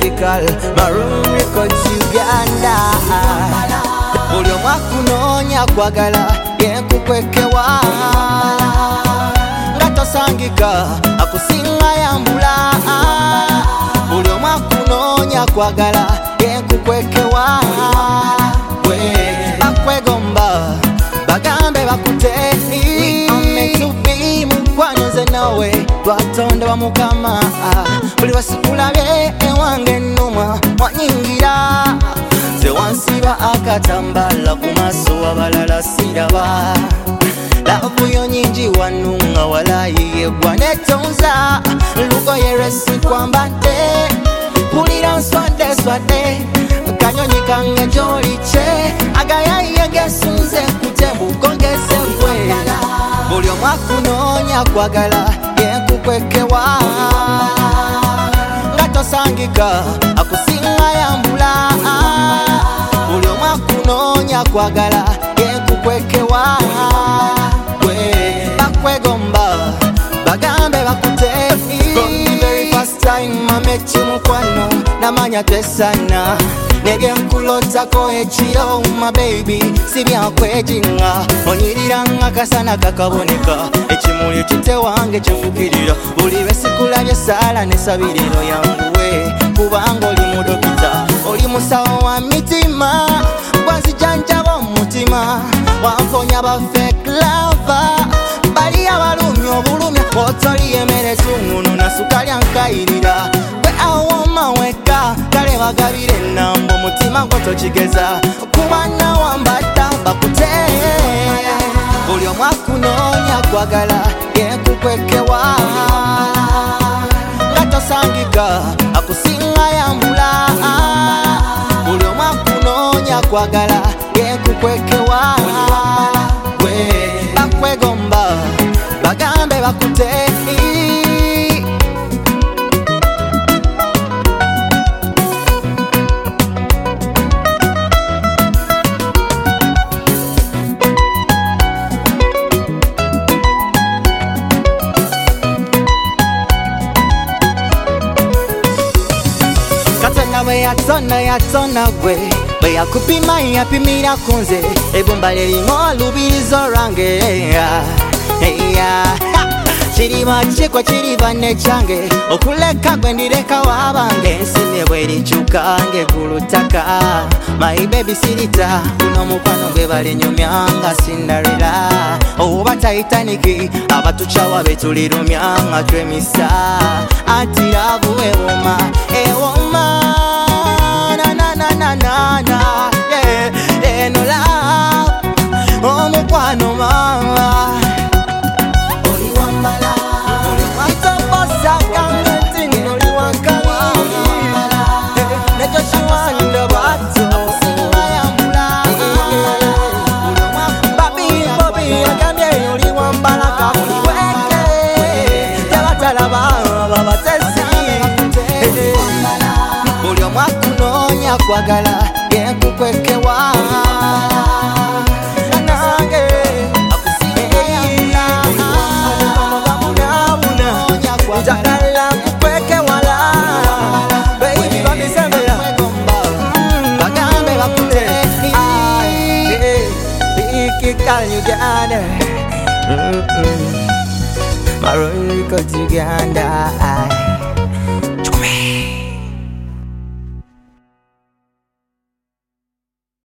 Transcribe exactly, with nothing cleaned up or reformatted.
Lyrical Maroon Records Uganda. Buli omwe akunonya kwagala yenkukwekewa nga tosangika akusinga yambula. Buli omwe akunonya kwagala yenkukwekewa we bakwegomba bagambe bakuteni ametubi mukwanoze nawe twatondewa mukama. Buli wasikulabye ewange ennuma mwanyingira zewansiba akatambala ku maaso abalala siraba. Lavu yo nyingi wanu nga walayiye gwa netonza lugoye lwesikwambadde pulira nswadde swadde kanyonyi kange gyolice agayayiye gesunze kutembuko ngesekwe. Buli omwe akunonya kwagala yenkukwekewa nga tosangika akusinga yambula. Buli omwe akunonya kwagala yenkukwekewa we bakwegomba bagambe bakuteni. From the very first time I met you mukwano namanya tesana nege nkulotako ekiro my baby sibyakwejinga onyiriranga kasana kakaboneka ekimuli ekite wange kyefukirira. Buli lwesikulabye sala nesabiriro yanguwe kubanga oli mudokita oli musawo wa mitima gwanzijanjaba omutima wanfonya ba fake lover bali abalumya obulumya otoli emere sungunu na sukali ankayirira gwe awoma weka kale bagabire enambo mutima ngotokigeza kubana wambata bakute. Buli omwe akunonya kwagala yenkukwekewa nga tosangika akusinga yambula. Buli omwe akunonya kwagala yenkukwekewa we bakwegomba bagambe bakuteni. Katana we yatona yatona gwe bwe yakupima yapimira kunze ebbumba lerimu olubirizo lwange. Kiriba kikwa kiriba nekyange okuleka gwe ndireka wabange ensimye bwerikyuka ng'eggulutaka my baby sirita guno mukwano gwe balinyumyanga Cinderella oba Titanic abatukyawa betulirumya nga twemisa anti love ewoma ewoma na na na na na na yeah eno love omukwano mama oli wambala oli watoposa kangeting oli wankali nejo shiwanda bato akusinga yambula. Babi bobi agambye oli wambala kabuli weke yabatalaba babatesi. Buli omwe akunonya kwagala yenkukwekewa nange akusinga yambula. Njagala kukwekewala baby bamisembera bagambe bakuteni. Lyrical Uganda Maroon Records Uganda.